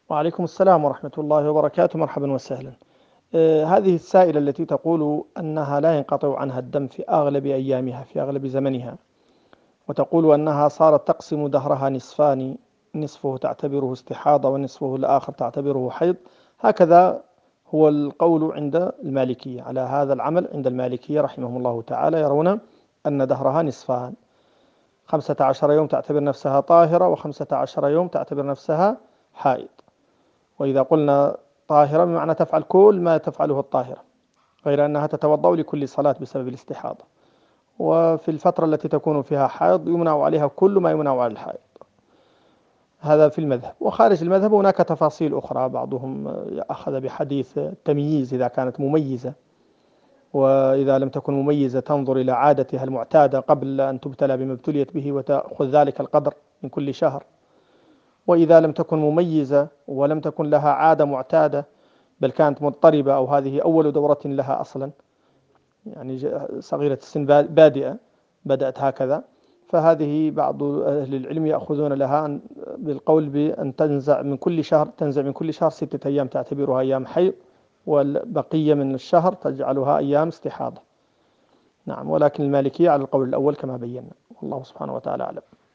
وعليكم السلام ورحمة الله وبركاته، مرحبا وسهلا. هذه السائلة التي تقول أنها لا ينقطع عنها الدم في أغلب أيامها في أغلب زمنها، وتقول أنها صارت تقسم دهرها نصفان، نصفه تعتبره استحاضة ونصفه الآخر تعتبره حيض. هكذا هو القول عند المالكية، على هذا العمل عند المالكية رحمهم الله تعالى، يرون أن دهرها نصفان، 15 يوم تعتبر نفسها طاهرة، و15 يوم تعتبر نفسها حائض. وإذا قلنا طاهرة بمعنى تفعل كل ما تفعله الطاهرة، غير أنها تتوضأ لكل صلاة بسبب الاستحاضة. وفي الفترة التي تكون فيها حائض يمنع عليها كل ما يمنع على الحائض. هذا في المذهب. وخارج المذهب هناك تفاصيل أخرى، بعضهم أخذ بحديث التمييز إذا كانت مميزة، وإذا لم تكن مميزة تنظر إلى عادتها المعتادة قبل أن تبتلى بما ابتليت به وتأخذ ذلك القدر من كل شهر. وإذا لم تكن مميزة ولم تكن لها عادة معتادة، بل كانت مضطربة أو هذه أول دورة لها أصلا، يعني صغيرة السن بادئة، بدأت هكذا، فهذه بعض أهل العلم يأخذون لها بالقول بأن تنزع من كل شهر 6 أيام تعتبرها أيام حيض، والبقية من الشهر تجعلها أيام استحاضة. نعم، ولكن المالكية على القول الأول كما بينا، والله سبحانه وتعالى أعلم.